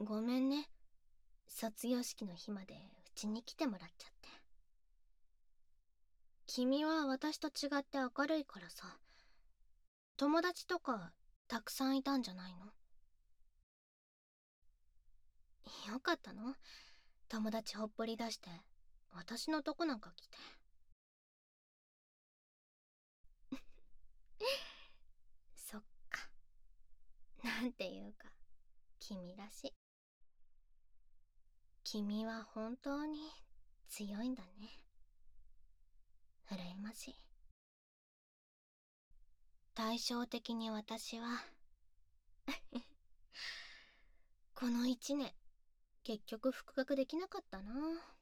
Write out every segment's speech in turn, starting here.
ごめんね。卒業式の日までうちに来てもらっちゃって。君は私と違って明るいからさ、友達とかたくさんいたんじゃないの？よかったの？友達ほっぽり出して私のとこなんか来て。そっか。なんていうか君らしい。君は本当に強いんだね。羨ましい。対照的に私はこの一年結局復学できなかったな。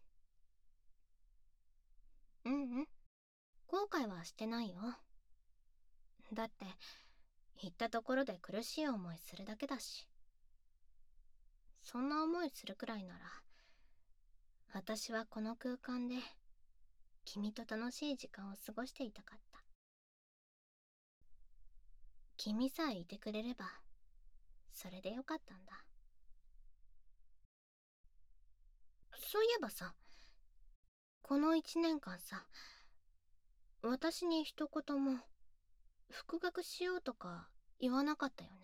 うんうん、後悔はしてないよ。だって行ったところで苦しい思いするだけだし。そんな思いするくらいなら私はこの空間で君と楽しい時間を過ごしていたかった。君さえいてくれればそれでよかったんだ。そういえばさ、この一年間さ、私に一言も復学しようとか言わなかったよね。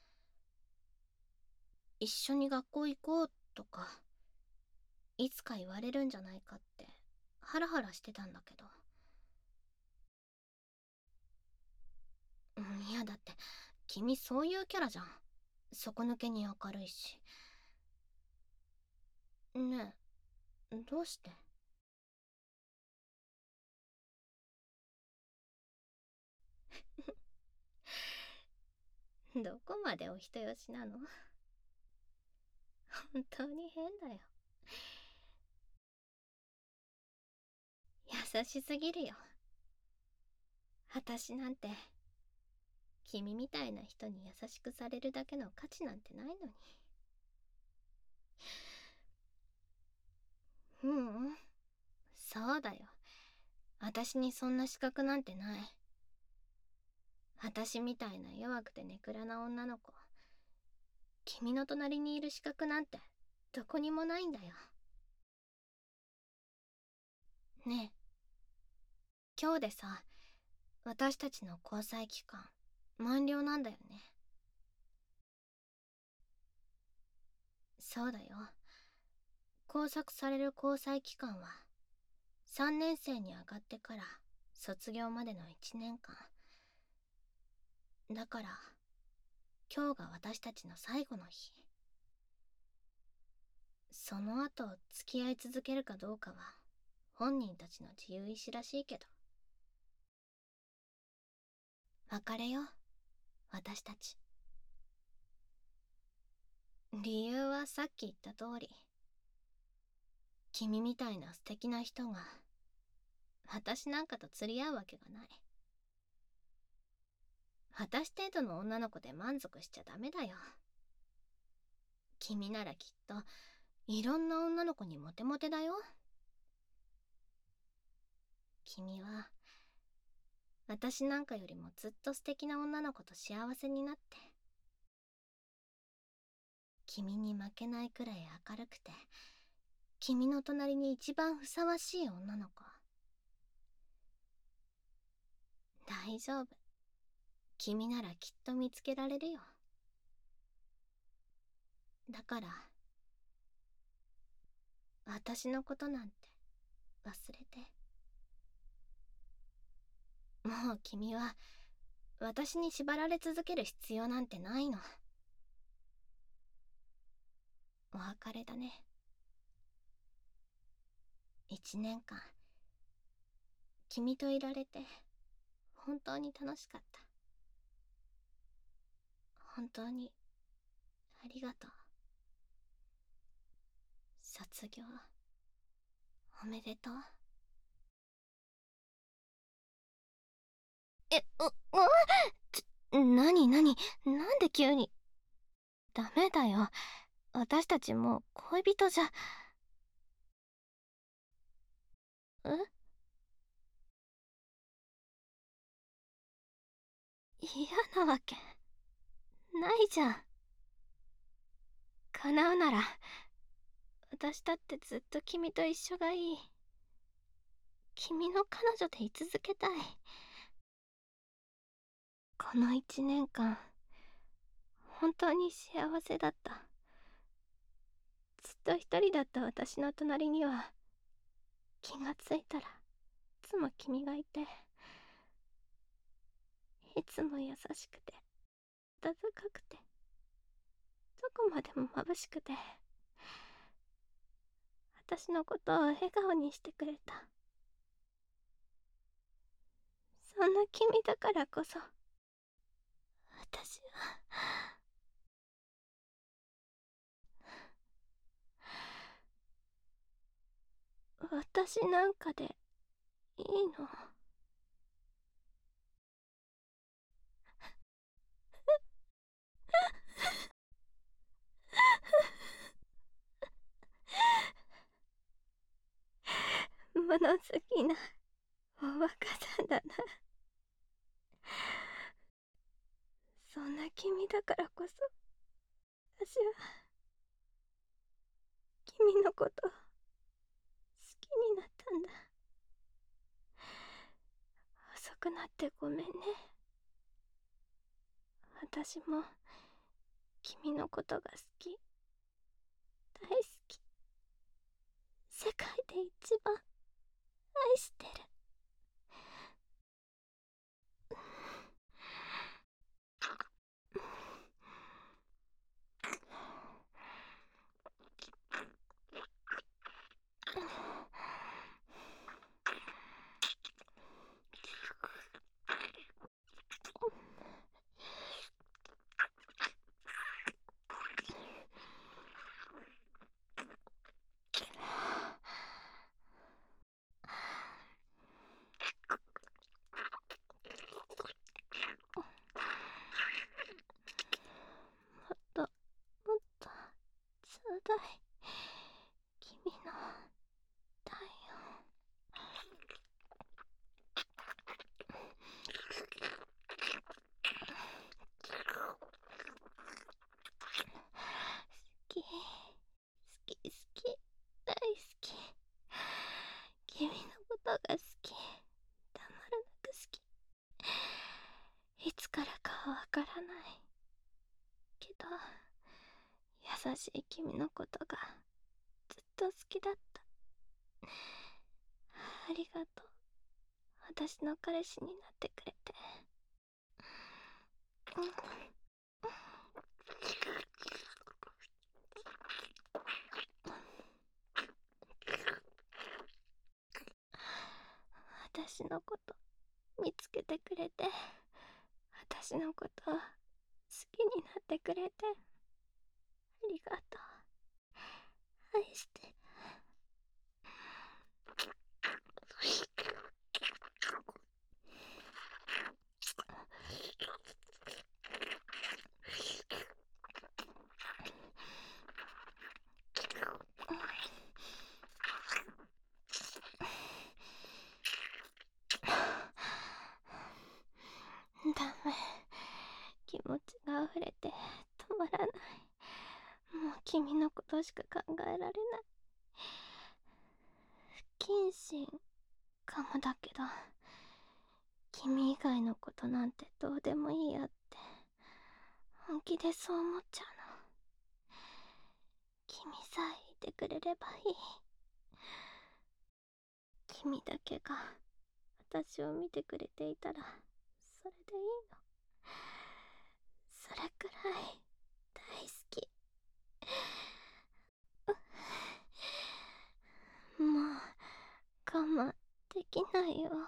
一緒に学校行こうとかいつか言われるんじゃないかってハラハラしてたんだけど。いやだって君そういうキャラじゃん。底抜けに明るいし。ねえ、どうして？どこまでお人よしなの？本当に変だよ。優しすぎるよ。私なんて君みたいな人に優しくされるだけの価値なんてないのに。うん、そうだよ。私にそんな資格なんてない。私みたいな弱くてネクラな女の子、君の隣にいる資格なんてどこにもないんだよ。ねえ、今日でさ、私たちの交際期間満了なんだよね。そうだよ。拘束される交際期間は3年生に上がってから卒業までの1年間。だから今日が私たちの最後の日。その後付き合い続けるかどうかは本人たちの自由意志らしいけど。別れよう、私たち。理由はさっき言った通り、君みたいな素敵な人が私なんかと釣り合うわけがない。私程度の女の子で満足しちゃダメだよ。君ならきっといろんな女の子にモテモテだよ。君は私なんかよりもずっと素敵な女の子と幸せになって、君に負けないくらい明るくて君の隣に一番ふさわしい女の子。大丈夫、君ならきっと見つけられるよ。だから私のことなんて忘れて。もう君は私に縛られ続ける必要なんてないの。お別れだね。1年間君といられて本当に楽しかった。本当にありがとう。卒業おめでとう。なになに、なんで急に。ダメだよ、私たちもう恋人じゃ。え、嫌なわけないじゃん。 叶うなら、私だってずっと君と一緒がいい。君の彼女で居続けたい。この1年間、本当に幸せだった。ずっと一人だった私の隣には、気がついたらいつも君がいて、いつも優しくて温かくて、どこまでも眩しくて、私のことを笑顔にしてくれた。そんな君だからこそ、私は私なんかでいいの？物好きなおバカさんだな。そんな君だからこそ、私は君のこと好きになったんだ。遅くなってごめんね。私も君のことが好き、大好き。世界で一番愛してる。もっともっとちょうだい、君の体温。好き、好き、好き、大好き。君のことが好き、たまらなく好き。いつからかはわからないけど、優しい君のことがずっと好きだった。ありがとう、私の彼氏になってくれて。私のこと見つけてくれて、私のこと好きになってくれて、ありがとう、愛してる。ダメ、気持ちが溢れて止まらない。もう君のことしか考えられない。不謹慎かもだけど、君以外のことなんてどうでもいいやって本気でそう思っちゃうの。君さえいてくれればいい。君だけが私を見てくれていたらそれでいいの。それくらい大好き。もう我慢できないよ。ね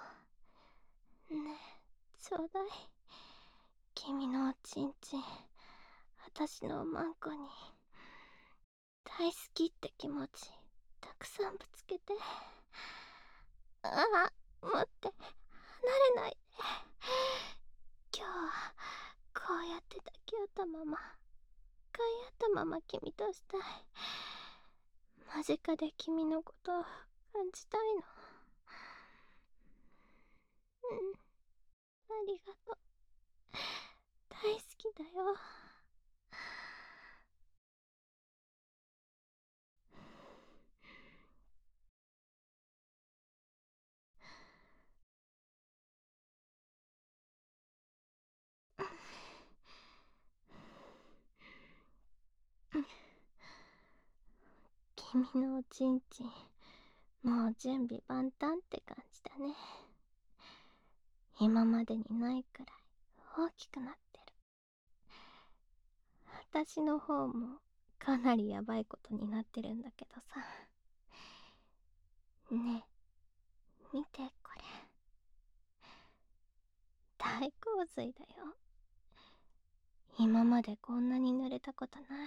え、ちょうだい。君のおちんちん、私のおまんこに大好きって気持ちたくさんぶつけて。ああ、待って、離れないで。今日はこうやって抱き合ったまま、飼い合ったまま君としたい。間近で君のことを感じたいの。うん、ありがとう。大好きだよ。 君のおちんちん、もう準備万端って感じだね。今までにないくらい大きくなってる。私の方もかなりヤバいことになってるんだけどさ。ねえ、見てこれ。大洪水だよ。今までこんなに濡れたことない。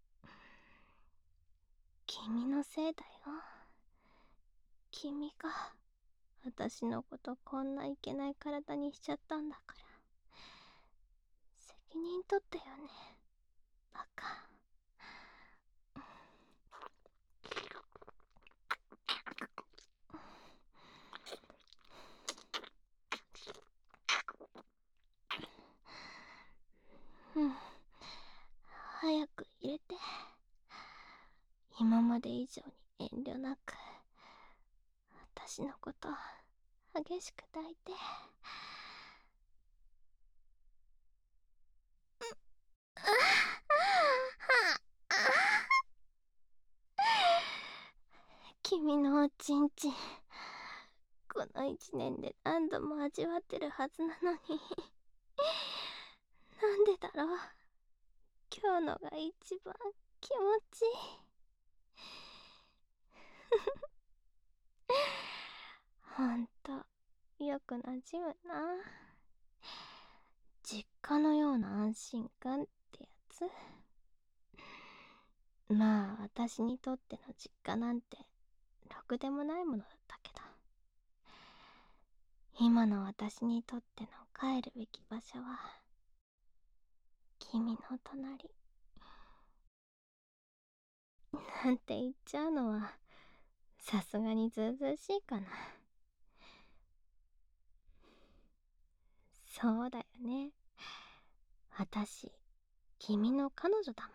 君のせいだよ。君が私のことこんないけない体にしちゃったんだから、責任取ってよね、バカ。うん、早く入れて。今まで以上に遠慮なく私のこと激しく抱いて。君のおちんちん、この一年で何度も味わってるはずなのに、なんでだろう。今日のが一番気持ちいい。ほんとよくなじむな。実家のような安心感ってやつ。まあ私にとっての実家なんてろくでもないものだったけど、今の私にとっての帰るべき場所は君の隣。なんて言っちゃうのはさすがにずうずうしいかな。そうだよね。私君の彼女だもん。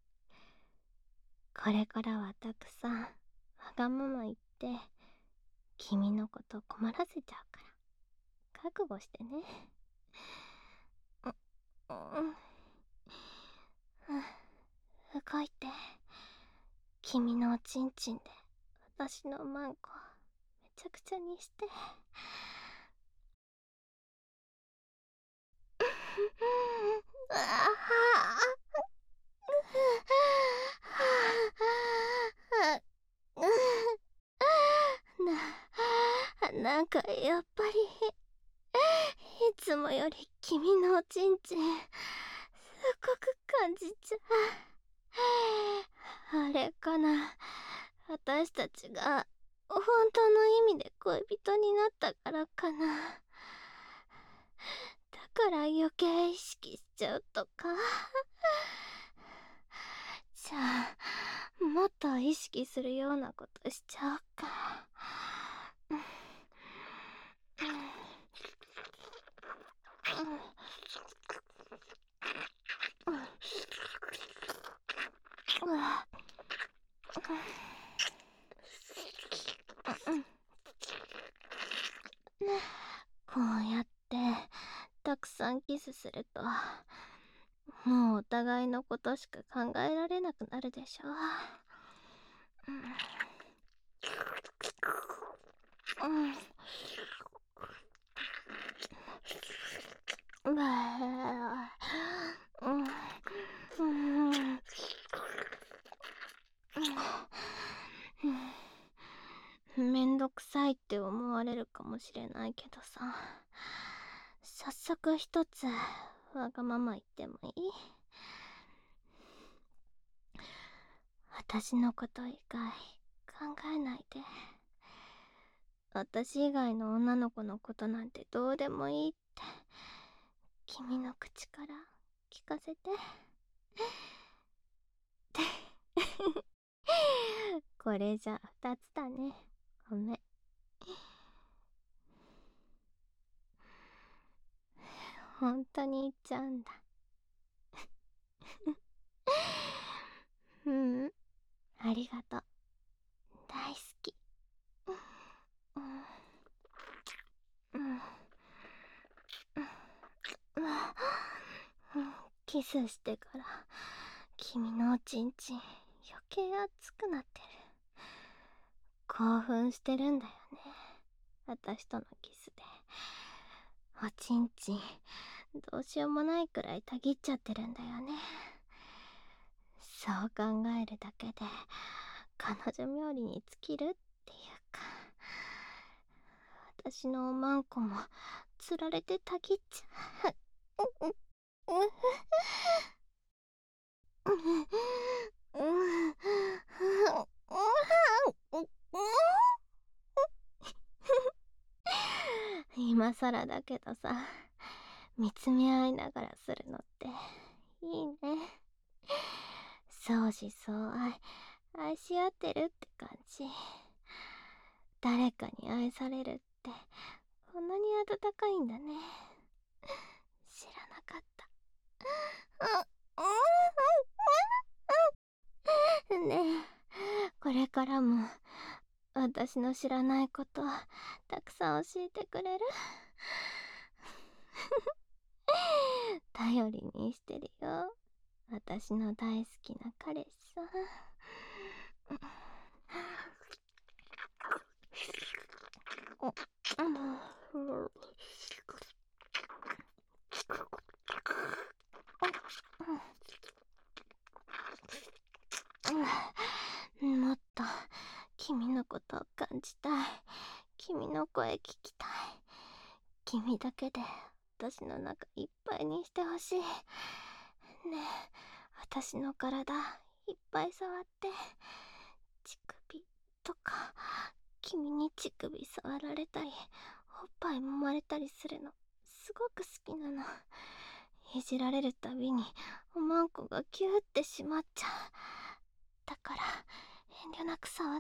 これからはたくさんわがまま言って君のこと困らせちゃうから覚悟してね。うん、動いて。君のおちんちんで私のマンコめちゃくちゃにして。なんかやっぱりいつもより君のおちんちんすっごく感じちゃう。あれかな、私たちが本当の意味で恋人になったからかな。だから余計意識しちゃうとか。じゃあもっと意識するようなことしちゃおうか。こうやってたくさんキスするともうお互いのことしか考えられなくなるでしょ。めんどくさいって思われるかもしれないけどさ、早速一つわがまま言ってもいい？私のこと以外考えないで。私以外の女の子のことなんてどうでもいいって君の口から聞かせて。これじゃ二つだね。ごめん。本当に言っちゃうんだ。うん、ありがとう。大好き。キスしてから君のおちんちん余計熱くなってる。 興奮してるんだよね、私とのキスで。おちんちんどうしようもないくらいたぎっちゃってるんだよね。そう考えるだけで彼女冥利に尽きるっていうか、私のおまんこもつられてたぎっちゃう。今更だけどさ、見つめ合いながらするのっていいね。相思相愛、愛し合ってるって感じ。誰かに愛されるってこんなに温かいんだね。知らなかった。ねえ、これからも私の知らないことたくさん教えてくれる？頼りにしてるよ、私の大好きな彼氏さん。もっと君のことを感じたい。君の声聞きたい。君だけで私の中いっぱいにしてほしい。ねえ、私の体いっぱい触って。乳首とか、君に乳首触られたりおっぱい揉まれたりするのすごく好きなの。いじられるたびにおまんこがキューってしまっちゃう。だから遠慮なく触って。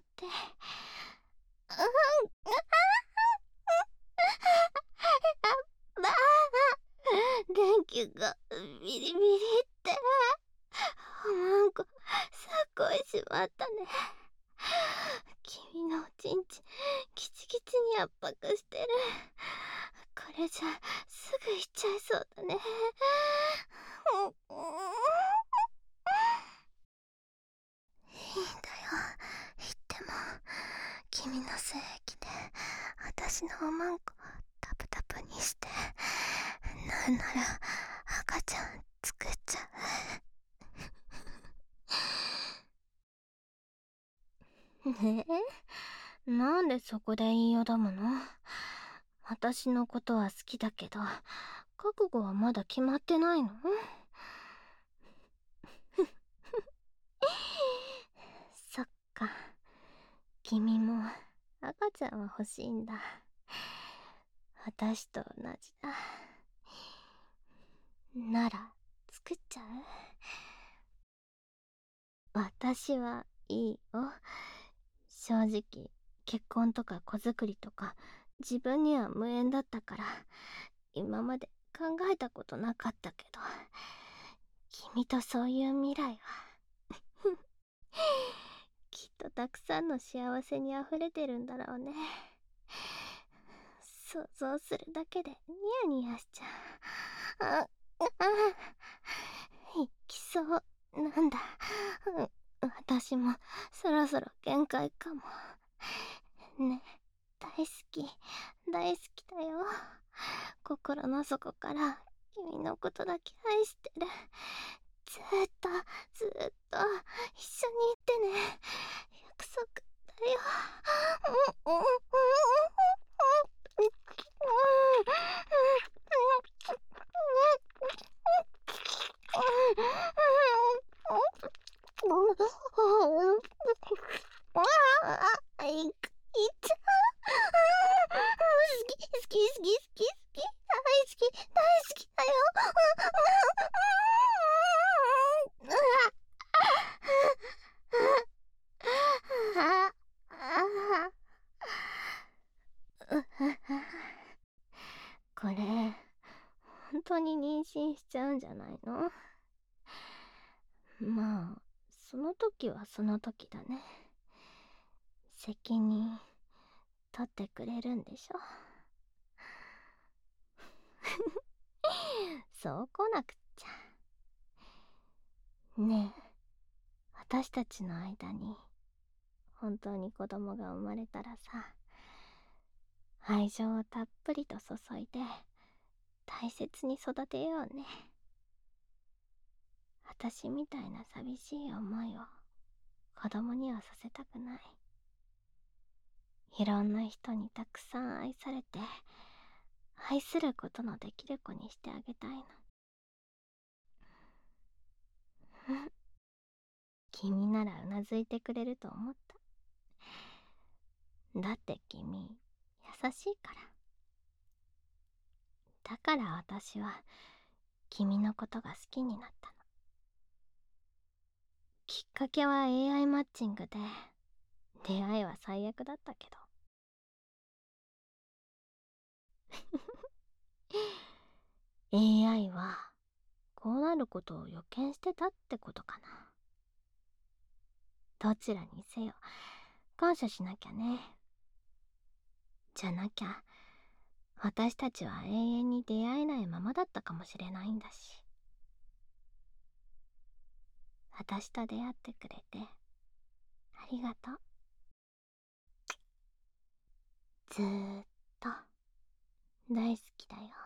電気がビリビリって。おまんこすっごいしまったね。君のおちんちキチキチに圧迫してる。これじゃすぐ行っちゃいそうだね。いいんだよ、言っても。君の精液で私のおまんこタプタプにして、なんなら赤ちゃん作っちゃう。ねえ、なんでそこで言いよどむの？私のことは好きだけど覚悟はまだ決まってないの？そっか、君も赤ちゃんは欲しいんだ。私と同じだ。なら作っちゃう？私はいいよ。正直結婚とか子作りとか自分には無縁だったから今まで考えたことなかったけど、君とそういう未来はきっとたくさんの幸せにあふれてるんだろうね。想像するだけでニヤニヤしちゃう。いきそうなんだ。私もそろそろ限界かも。ね、大好き、大好きだよ。心の底から君のことだけ愛してる。ずーっとずーっと一緒にいてね、約束だよ。いっちゃ好き好き好き好き好き、大好き大好きだよ。これ本当に妊娠しちゃうんじゃないの？まあその時はその時だね。責任取ってくれるんでしょ？そう来なくっちゃ。ねえ、私たちの間に本当に子供が生まれたらさ、愛情をたっぷりと注いで大切に育てようね。私みたいな寂しい思いを子供にはさせたくない。いろんな人にたくさん愛されて、愛することのできる子にしてあげたいの。君ならうなずいてくれると思った。だって君、優しいから。だから私は君のことが好きになったの。きっかけは AI マッチングで、出会いは最悪だったけど。AI はこうなることを予見してたってことかな。どちらにせよ感謝しなきゃね。じゃなきゃ私たちは永遠に出会えないままだったかもしれないんだし。私と出会ってくれてありがとう。ずーっと大好きだよ。